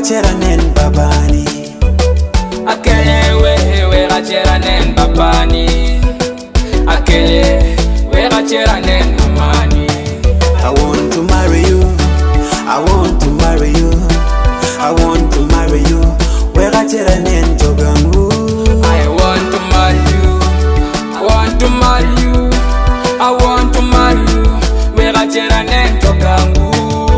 chera nen babani. Akele we gachera nen babani. Akele we gachera nen mamani. I want to marry you. I want to marry you. I want to marry you. We gachera nen jogangu. I want to marry you. I want to marry you. I want to marry you. We gachera nen jogangu.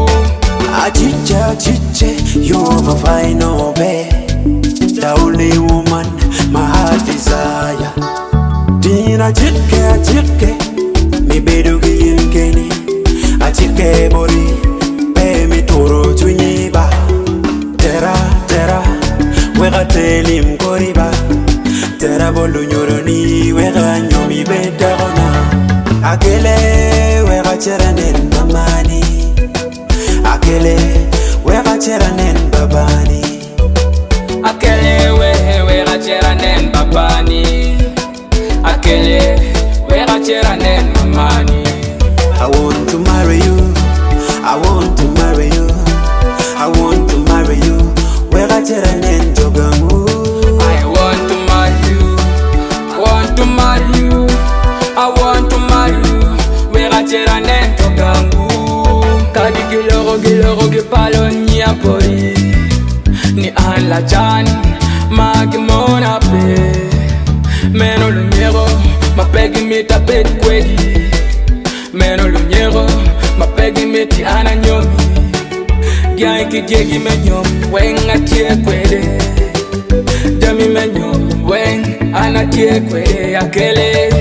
Chiche, you're my final babe, the only woman my heart desire. Dina chike, me bedu gin keni. A chike bori, be me toro chunyiba. Tera, wega telim koriba. Tera bolu nyoroni, wega nyomi bedagona. Akele, wega cheranen mamani. Akele, we gachera nen babani. Akele we gachera nen babani. Akele we gachera nen mamani. I want to marry you. I want to marry you. I want to marry you. We gachera nen jogamu. I want to marry you. I want to marry you. I want to marry you. We gachera nen jogamu. Kadi giloro gipalo nyapori. Ni an la chan magi mona pe. Meno lunyero mapegi mita pet kwegi. Meno lunyero mapegi miti ananyomi. Gyanki jegi menyom weng atie kwede. Demi menyom weng anatie kwede akele.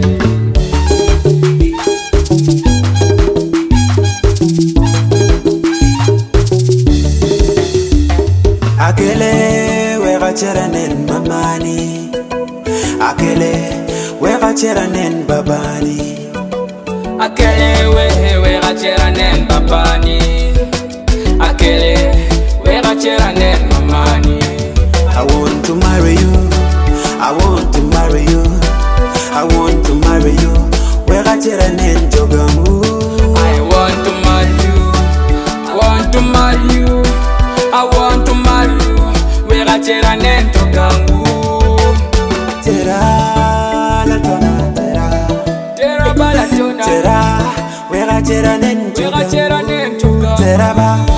Akele, we gachera nen mamani. Akele, we gachera nen babani. Akele we gachera nen babani. Akele we gachera nen mamani. I want to marry you. I want to marry you. I want to marry you. We gachera nen jogamu. I want to marry you. I want to marry you. I want to marry you. We gachera nen jogamu. Tera la tona tera. Tera bala tona. Tera we gachera nen jogamu. We gachera nen jogamu. Tera ba.